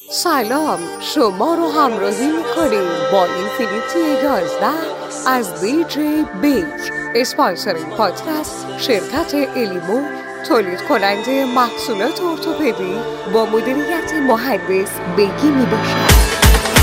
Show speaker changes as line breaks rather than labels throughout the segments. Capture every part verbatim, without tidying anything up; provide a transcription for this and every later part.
سلام، شما رو همراهی میکنیم با اینفینیتی یازده از دی جی بیک. اسپانسر این پادکست شرکت الیمو، تولید کننده محصولات ارتوپدی با مدیریت مهندس بگی میباشد.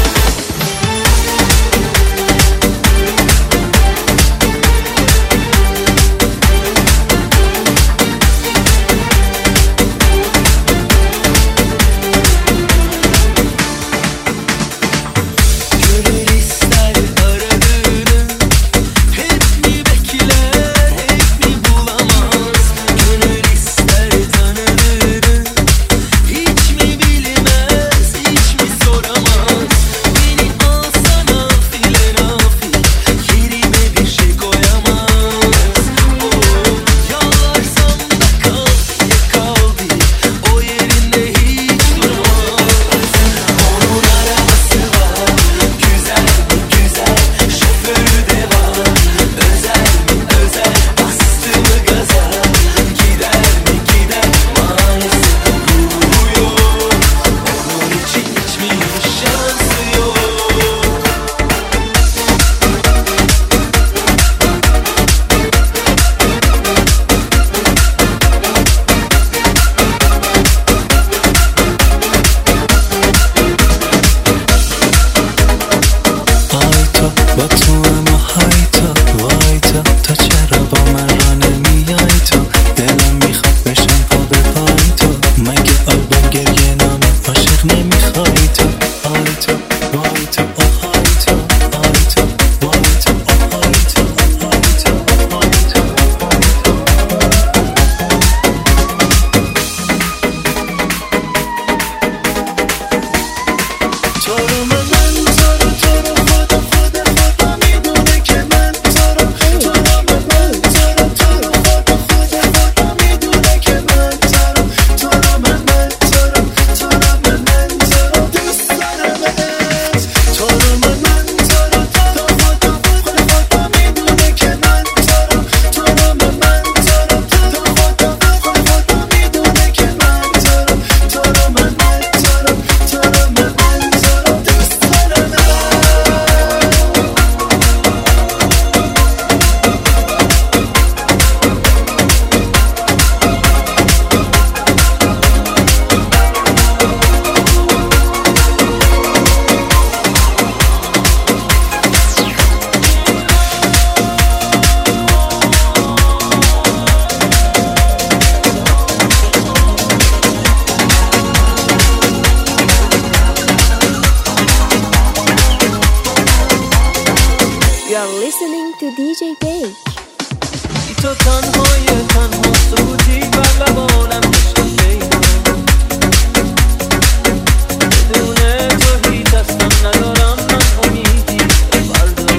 You're listening to دی جی بیک.
تو تنهای تنها سکوتی بر لبانم عشق پیدا، بدون تو هیچ اصلا ندارم من امیدی فردا.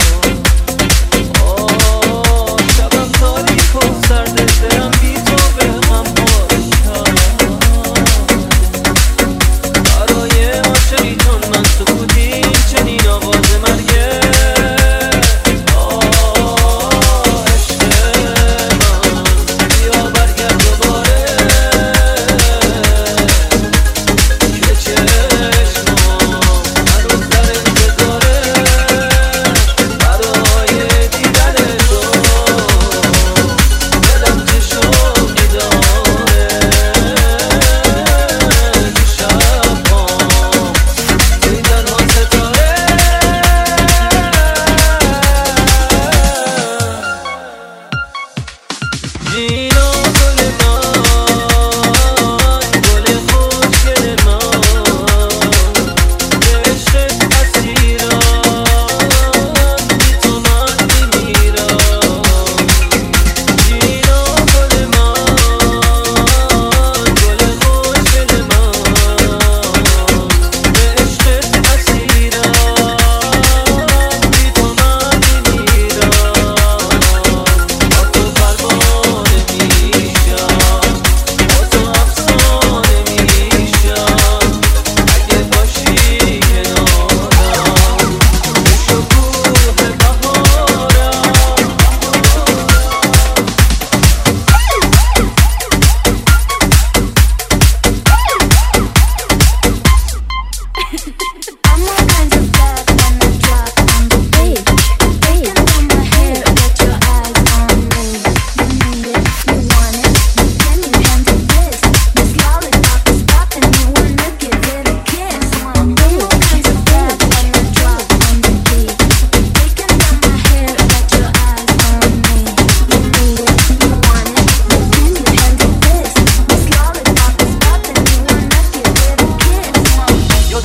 آه شبم تاریک و سرده، دلم بی تو به هم پاشیدم. برای عاشقی چون من سکوتی چنین آواز مرگه. عشق من بیا برگرد دوباره.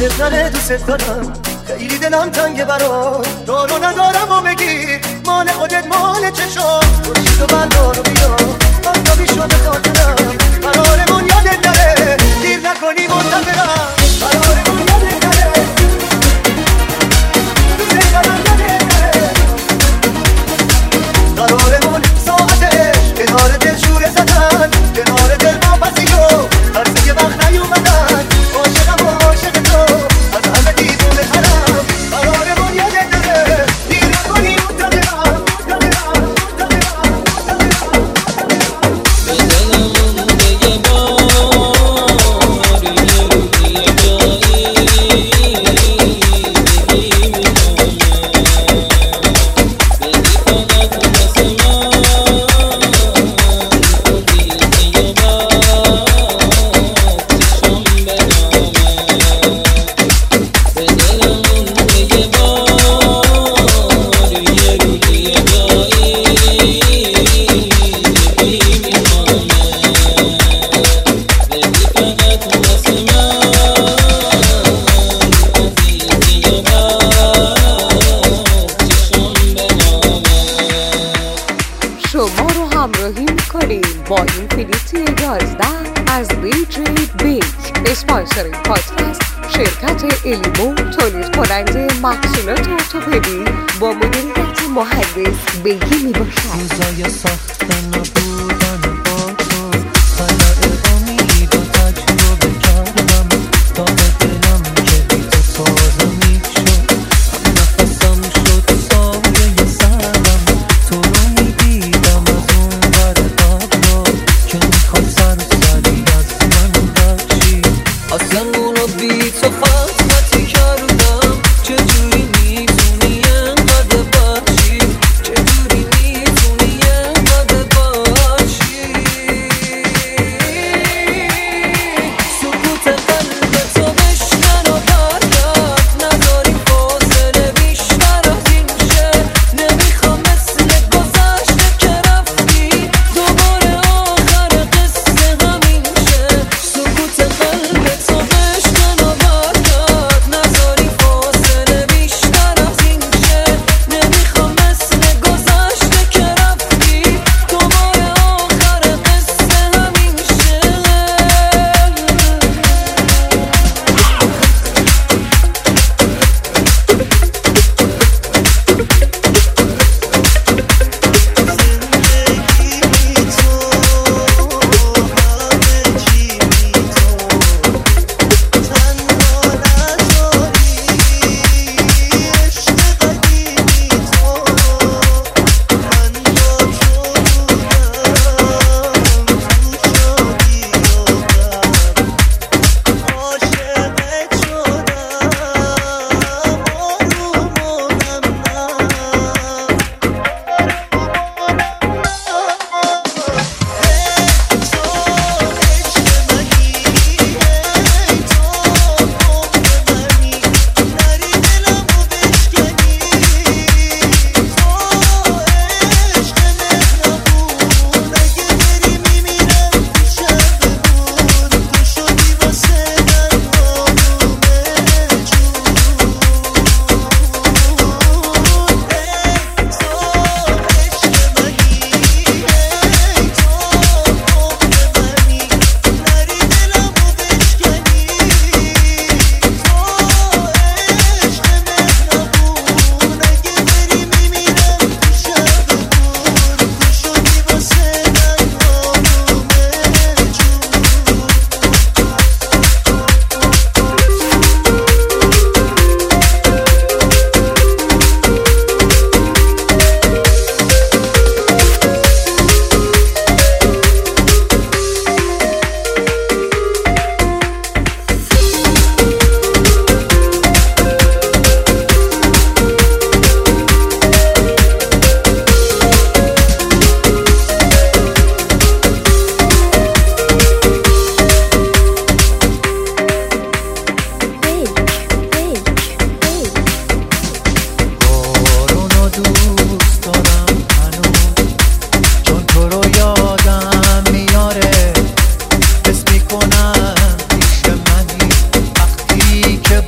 دلتره دوست دارم خیلی دلم تنگه برات دارو ندارم و بگیر مال خودت مال چشم خورشید و بردار و بیا آفتابی شو به خاطرم قرارمون یادت نره دیر نکنی منتظرم قرارمون یادت نره دوست دارم یادت نره قرارمون ساعتش کنار دل شوره زدن کنار دل واپسی و هر یه وقت نیومدن عاشقم و عاشق تو از همه دیوونه ترم قرارمون یادت نره دیر نکنی منتظرم منتظرم منتظرم
به دلمون بگه باری یه روزی یه جایی بگی
شما رو همراهی میکنیم با اینفینیتی یازده از دیجی بیگ. اسپانسر این پادکست شرکت الیمو تولید کننده محصولات ارتوپدی با مدیریت مهندس بیگی میباشد.
روزای سخت نبودن با تو خلق امید و تجربه کردم تا به دلم که بی تو تازه میشد هم نفسم شد سایه سرم تو رو میدیدم از اون ور قبلا که میخواد سرسری از من بچی آسمون رو بی تو خطی کردم چجوری میتونی انقدر بچی چجوری میتونی انقدر بچی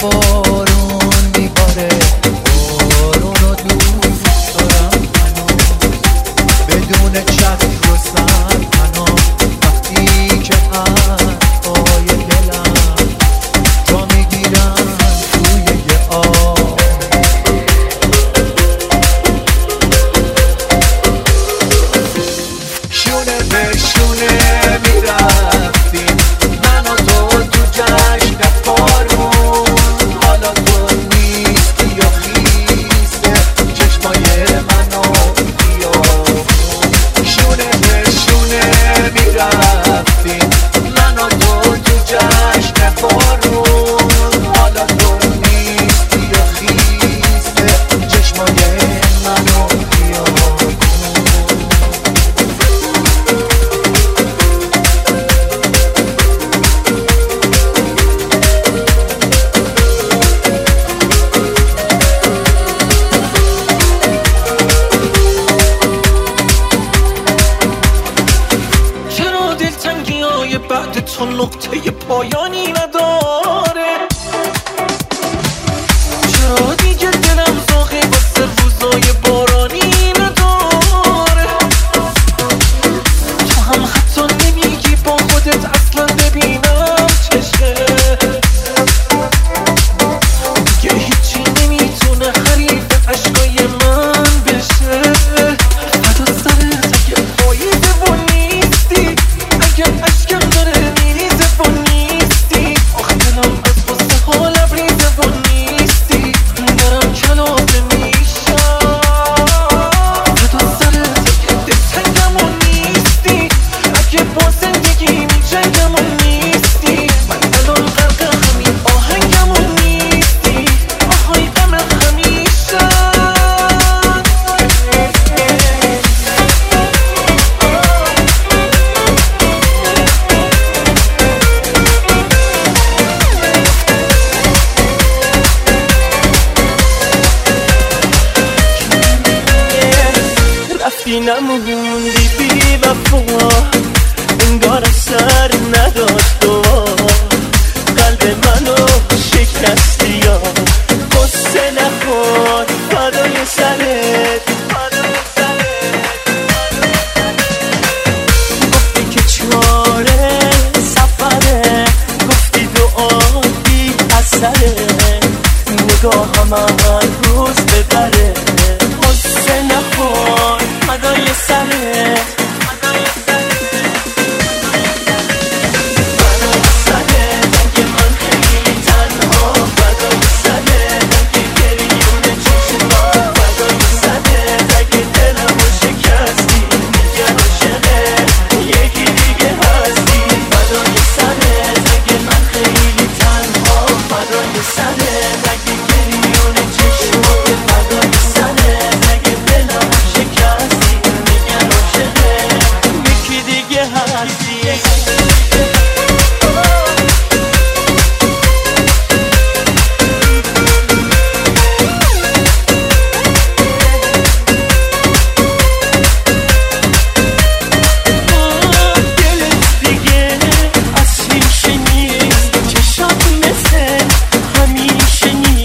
بارون میباره، بارون رو دوست دارم منو، بدون چتر و سرپناه، وقتی که حرفای دلم جا میگیرن توی یه آب. شونه به شونه میرفتیم من و تو تو جشن بارون، حالا تو نیستی و خیسه چشمای من و خیابون. شونه به شونه میرفتیم من و تو تو جشن بارون، حالا تو نیستی و خیسه چشمای من و خیابون.
چرا دلتنگی های بعد تو نقطه پایانی نداره؟ چرا دیگه دلم زاغه واسه روزای بارانی نداره؟ تو هم حتی نمیگی با خودت اصلا ببینم چشه، دیگه هیچی نمیتونه حریف عشقای من بشه. فدا سرت اگه پاییده و نیستی، اگه عشقم داره میریزه و نیستی، آخه دلم از غصه ها لبریزه و نیستی، دارم کلافه میشم. فدا سرت اگه دلتنگم و نیستی، اگه با زندگی میجنگم و نیستی، من الان غرق همین آهنگم و نیستی، آهای غم همیشه. رفتی نموندی بی وفا، انگار اثر نداشت دعا، قلب منو شکستی یا قصه نخور فدای سرت. گفتی که چاره سفره، گفتی دعا بی اثره، نگاهم هر روز ببره، قصه نخور فدای سرت. همیشه نیست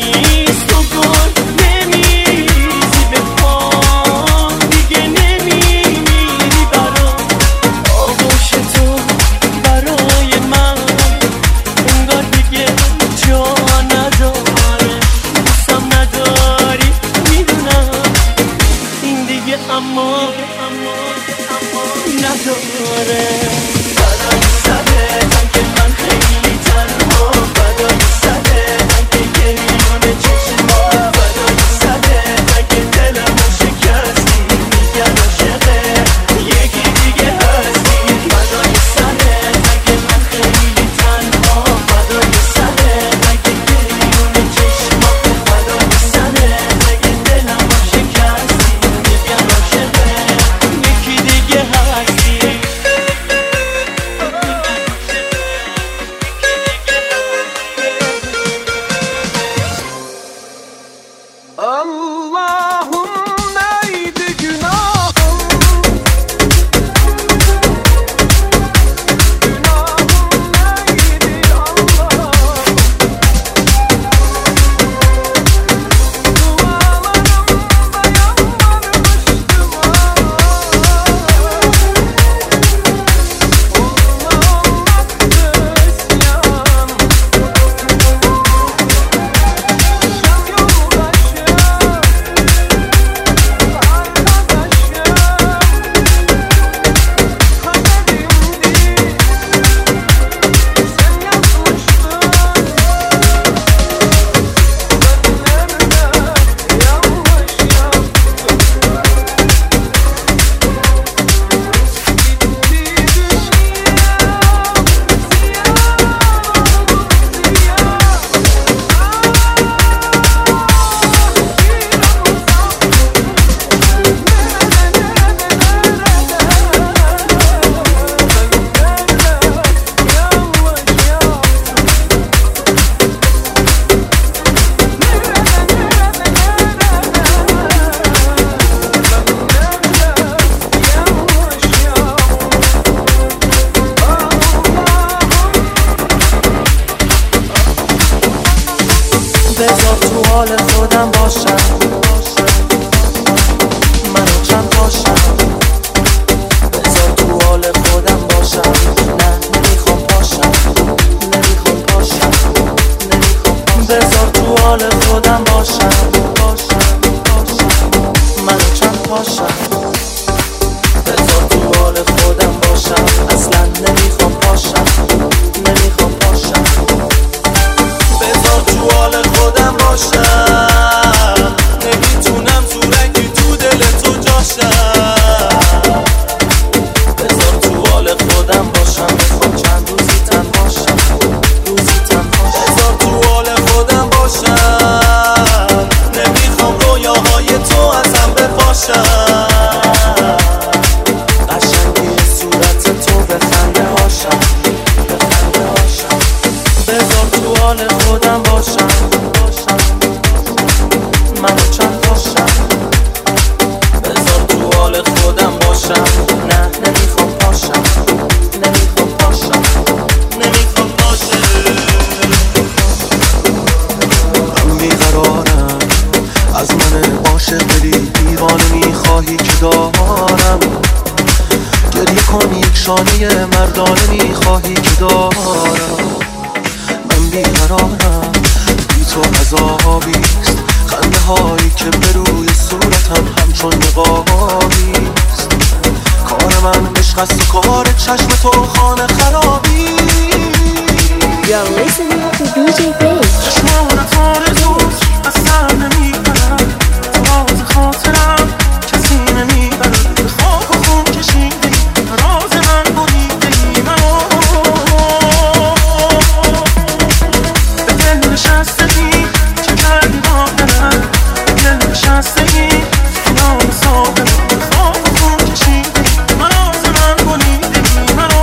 بذار تو حال خودم باشم، منو چند باشم. بذار تو حال خودم باشم، نه نمیخوام باشم، نمیخوام باشم، نمیخوام باشم. بذار تو حال خودم باشم، باشم، باشم، منو چند باشم. بذار تو حال خودم باشم، اصلا نمیخوام باشم، نمیخوام باشم. بذار تو حال خودم باشم، نمیتونم زورکی تو دل تو جاشم. بذار تو حال خودم باشم، میخوام چند روزی تن باشم، روزی تن باشم. بذار تو حال خودم باشم، نمیخوام رویاهای تو ازم بپاشم. قشنگی صورت تو بخنده هاشم، بخنده هاشم. بذار تو حال خودم باشم، منو چند باشم. بذار تو حال خودم باشم، نه نمیخوام باشم، نمیخوام باشم، نمیخوام باشم. من بیقرارم، از من عاشق دلی دیوانه میخواهی که دارم. گریه کن یک شانه مردانه میخواهی که دارم. من بیقرارم، بی تو عذابیست، خنده هایی که به روی صورتم همچون نقابیست. کار من عشق است و کار چشم تو خانه خرابی.
You're listening to دی جی Bass.
چشمانت آرزوست، از سر نمیبرم، تو راز خاطرم کسی نمیبرم. به خاک و خون کشیدی، راز من بریدی منو. به دل نشستگی چه کردی با دلم، به دل نشستگی کنار ساقم. به خاک و خون کشیدی، راز من بریدی منو.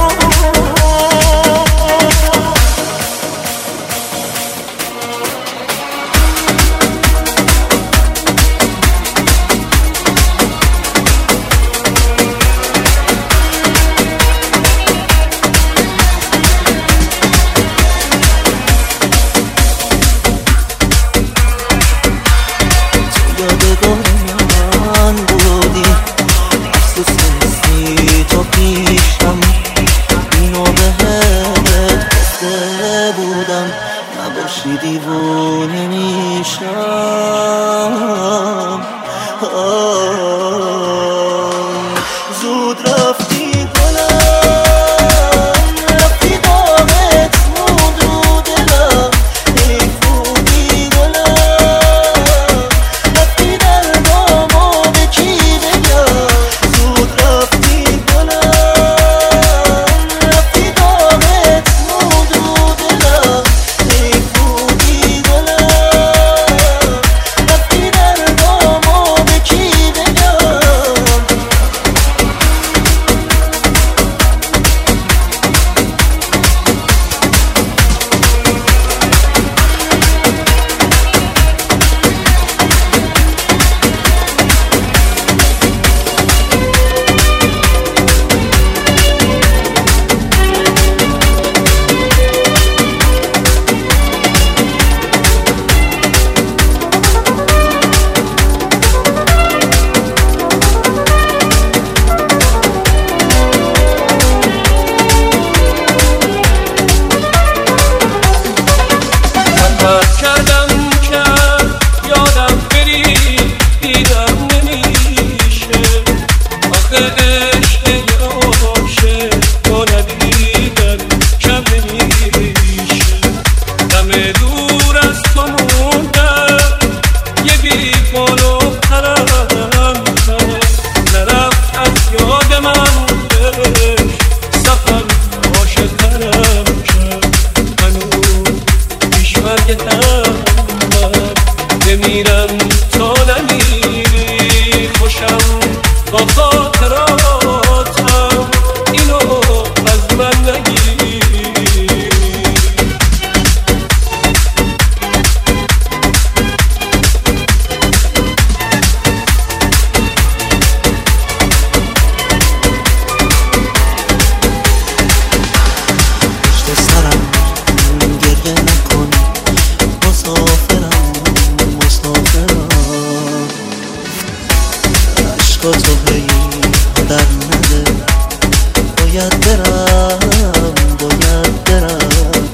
دیوونه میشم. زود رفتی گلم، رفتی دامت مودو دلم. ای بودی گلم، رفتی در دامو به کی بگم. زود رفتی گلم، رفتی دامت مودو دلم. ای بودی گلم، رفتی در دامو به کی بگم. مسافرم
عشقا تو هی در نده، باید برم باید برم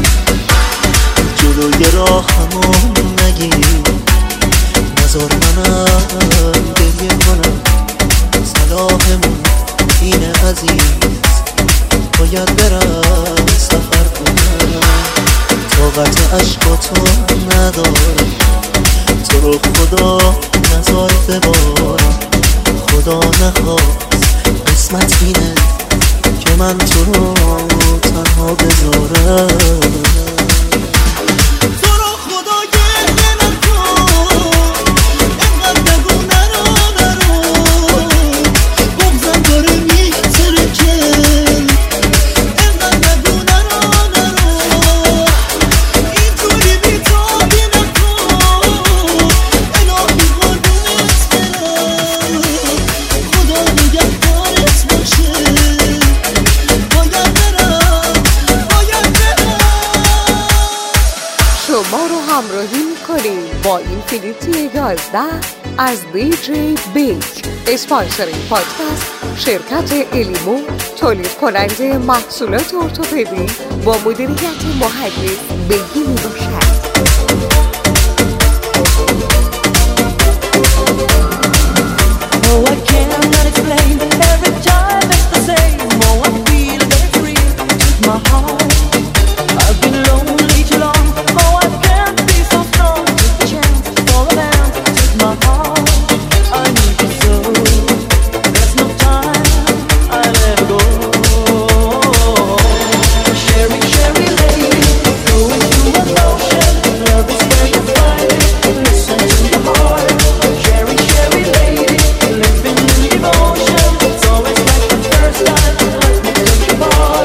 جلوی راهمو نگیر، نذار منم گریه کنم، صلاحمون اینه عزیز، باید برم سفر کنم، طاقت عشقا تو ندارم، تو رو خدا نذار ببارم، خدا نخواست قسمت اینه که من تو رو تنها بذارم.
شما رو همراهی میکنیم با این فیلیتی یازده از دی جی بیک. اسپانسر این پادکست شرکت الیمو، تولید کننده محصولات ارتوپدی با مدیریت مهندس بگی میباشد.
Oh, I cannot explain. Every time it's the same. Oh, I feel that it's real. Took my heart. I've been lonely too long. Oh, I can't be so strong. Took the chance. All around. Took my heart. I need you so. There's no time. I'll ever go. Sherry, Sherry lady, going through an ocean. Love is where you find it. Listen to your heart. Sherry, Sherry lady. Living in devotion, it's always like the first time. Let me take you apart.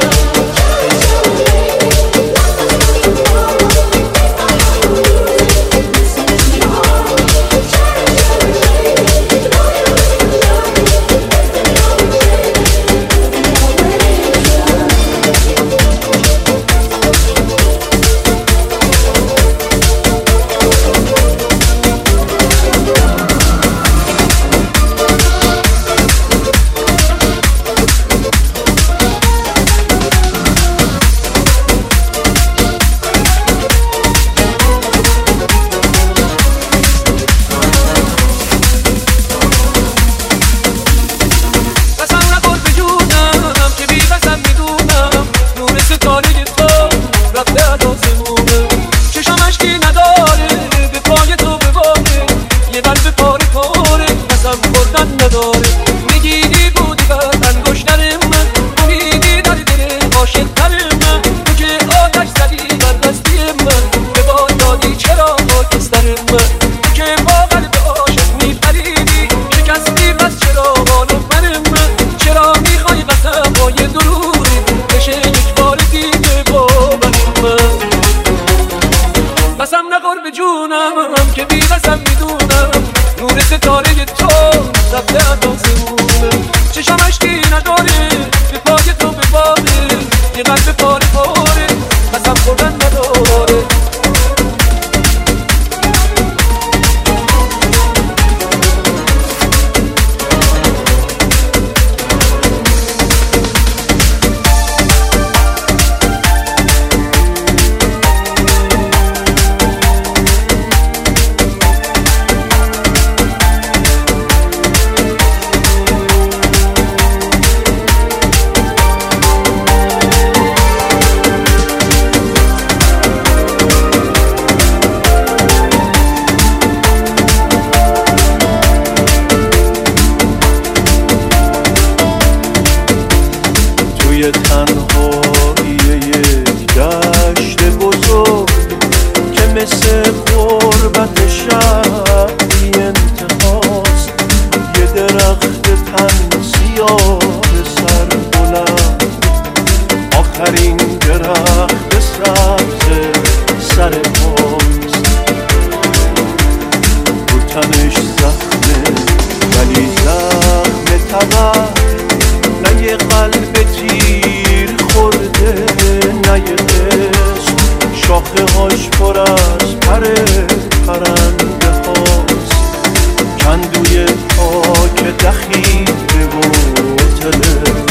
کندوی پاک دخیله و تلس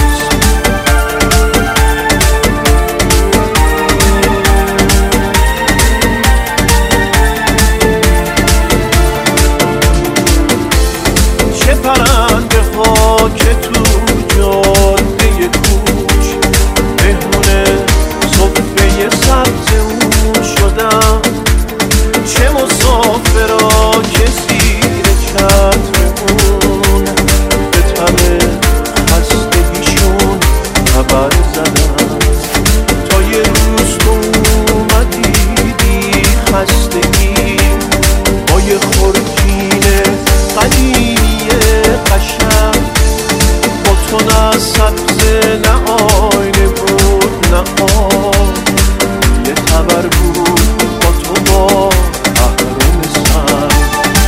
چه پرنده ها که تو جاده کوچ مهمونه صفحه سبز اون شدم، چه مسافرها که زیر چتر اون به تب خستگیشون خبر زدن. تا یه روز تو اومدی بی خستگی با یه خورجین قدیمی قشنگ، با تو نه سبز نه آینه بود نه آب، یه خبر بود با تو با اهرام سنگ.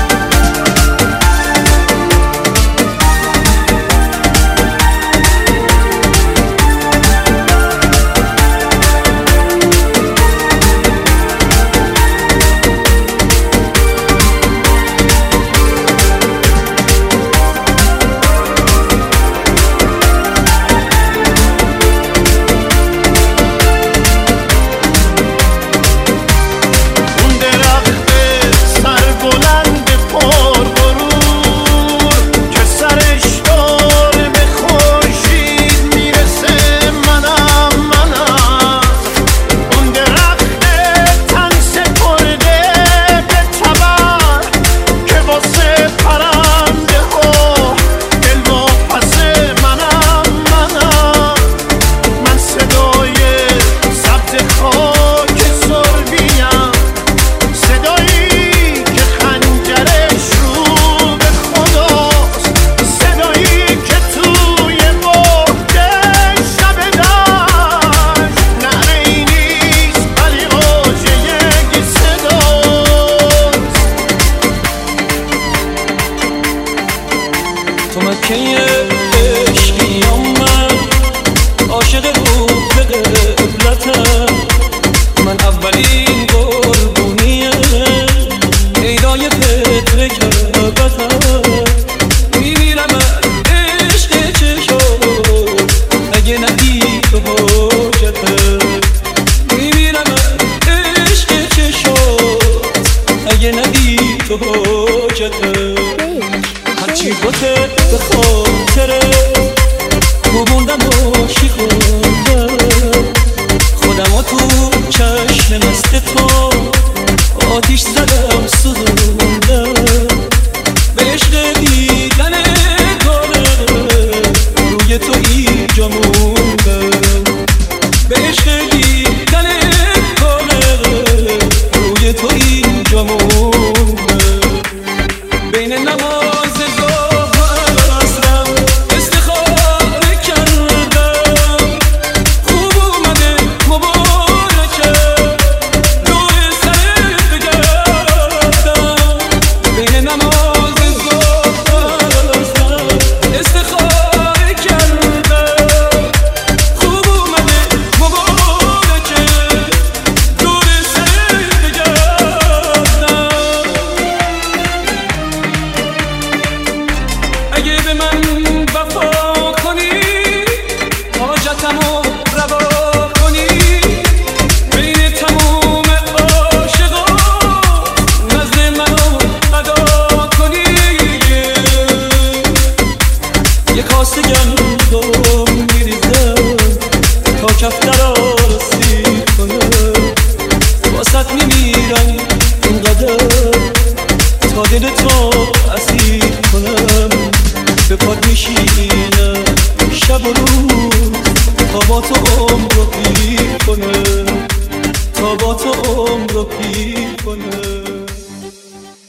هرچی بوده به خاطره گبوندم و شیخوندم خودم و تو چشم مست تو آتیش زدم سوزوندم به عشق دیدن گاره روی تو اینجا موندم به عشق دیدن گاره روی تو اینجا موندم بین نماز ظهر عصرم استخاره کردم خوب اومده مبارکه روی سرت بگردم بین نماز ظهر عصرم استخاره کردم خوب اومده مبارکه روی سرت بگردم اگه به من وفا کنی حاجتمو روا کنی بین تموم عاشقا نزد منو ادا کنی یه کاسه گندم میریزم تا کفترا سیر کنم واسط میمیرم اینقدر تا دل تو اسیر کنم به پاد میشینم شب و روز تا با تو عمر رو پیر کنم تا با تو عمر رو پیر کنم.